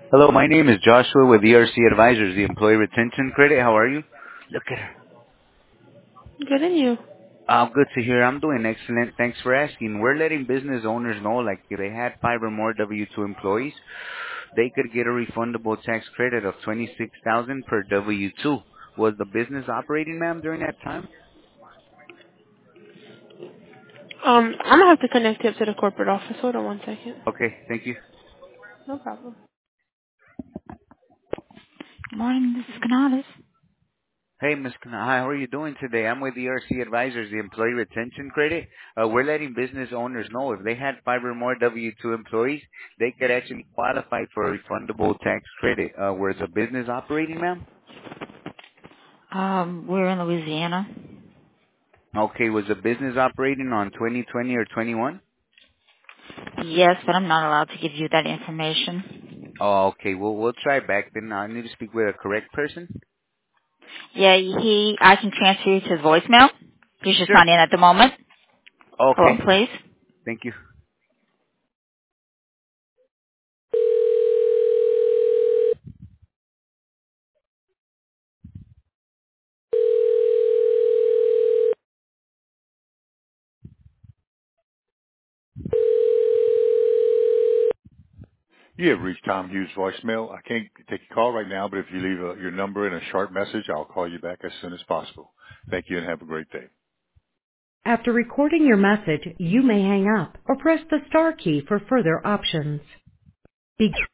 Hello, my name is Joshua with ERC Advisors, the Employee Retention Credit. How are you? Look at her. Good and you. Good to hear. I'm doing excellent. Thanks for asking. We're letting business owners know, like, if they had 5 or more W-2 employees, they could get a refundable tax credit of $26,000 per W-2. Was the business operating, ma'am, during that time? I'm gonna have to connect you up to the corporate office. Hold on one second. Okay, thank you. No problem. Good morning, this is Canales. Hey, Ms. Kana, hi, how are you doing today? I'm with ERC Advisors, the Employee Retention Credit. We're letting business owners know if they had 5 or more W-2 employees, they could actually qualify for a refundable tax credit. Where's the business operating, ma'am? We're in Louisiana. Okay, was the business operating on 2020 or 21? Yes, but I'm not allowed to give you that information. Oh, okay, well, we'll try back then. I need to speak with a correct person. Yeah, I can transfer you to his voicemail. He's just Sure. not in at the moment. Hold on, Okay, please. thank you. You have reached Tom Hughes' voicemail. I can't take your call right now, but if you leave your number and a short message, I'll call you back as soon as possible. Thank you and have a great day. After recording your message, you may hang up or press the star key for further options. Be